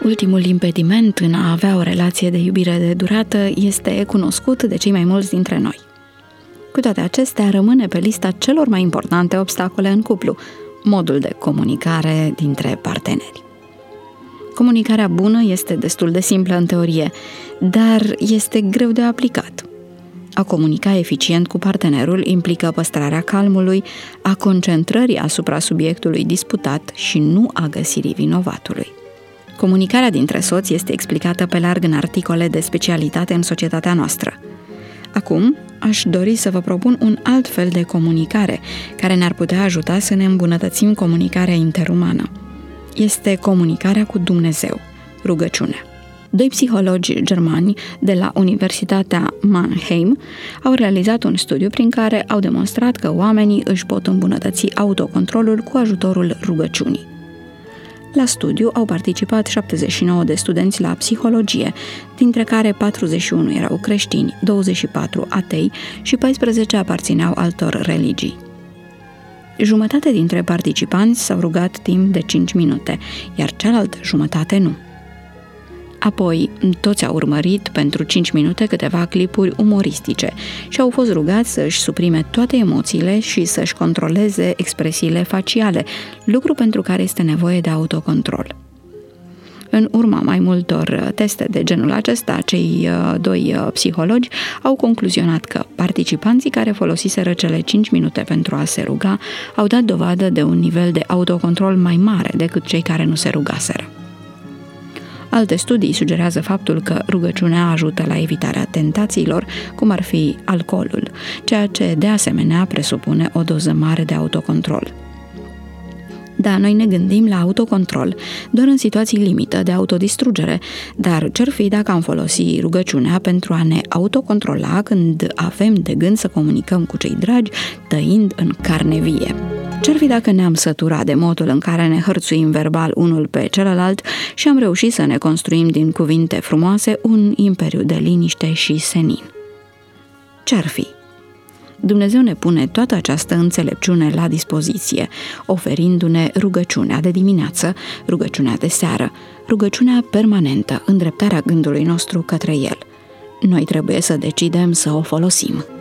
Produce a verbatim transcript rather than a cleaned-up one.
Ultimul impediment în a avea o relație de iubire de durată este cunoscut de cei mai mulți dintre noi. Cu toate acestea, rămâne pe lista celor mai importante obstacole în cuplu, modul de comunicare dintre parteneri. Comunicarea bună este destul de simplă în teorie, dar este greu de aplicat. A comunica eficient cu partenerul implică păstrarea calmului, a concentrării asupra subiectului disputat și nu a găsirii vinovatului. Comunicarea dintre soți este explicată pe larg în articole de specialitate în societatea noastră. Acum, aș dori să vă propun un alt fel de comunicare, care ne-ar putea ajuta să ne îmbunătățim comunicarea interumană. Este comunicarea cu Dumnezeu, rugăciunea. Doi psihologi germani de la Universitatea Mannheim au realizat un studiu prin care au demonstrat că oamenii își pot îmbunătăți autocontrolul cu ajutorul rugăciunii. La studiu au participat șaptezeci și nouă de studenți la psihologie, dintre care patruzeci și unu erau creștini, douăzeci și patru atei și paisprezece aparțineau altor religii. Jumătate dintre participanți s-au rugat timp de cinci minute, iar cealaltă jumătate nu. Apoi, toți au urmărit pentru cinci minute câteva clipuri umoristice și au fost rugați să-și suprime toate emoțiile și să-și controleze expresiile faciale, lucru pentru care este nevoie de autocontrol. În urma mai multor teste de genul acesta, cei doi psihologi au concluzionat că participanții care folosiseră cele cinci minute pentru a se ruga au dat dovadă de un nivel de autocontrol mai mare decât cei care nu se rugaseră. Alte studii sugerează faptul că rugăciunea ajută la evitarea tentațiilor, cum ar fi alcoolul, ceea ce de asemenea presupune o doză mare de autocontrol. Da, noi ne gândim la autocontrol doar în situații limită de autodistrugere, dar ce-ar fi dacă am folosi rugăciunea pentru a ne autocontrola când avem de gând să comunicăm cu cei dragi, tăind în carne vie? Ce-ar fi dacă ne-am săturat de modul în care ne hărțuim verbal unul pe celălalt și am reușit să ne construim din cuvinte frumoase un imperiu de liniște și senin? Ce-ar fi? Dumnezeu ne pune toată această înțelepciune la dispoziție, oferindu-ne rugăciunea de dimineață, rugăciunea de seară, rugăciunea permanentă, îndreptarea gândului nostru către El. Noi trebuie să decidem să o folosim.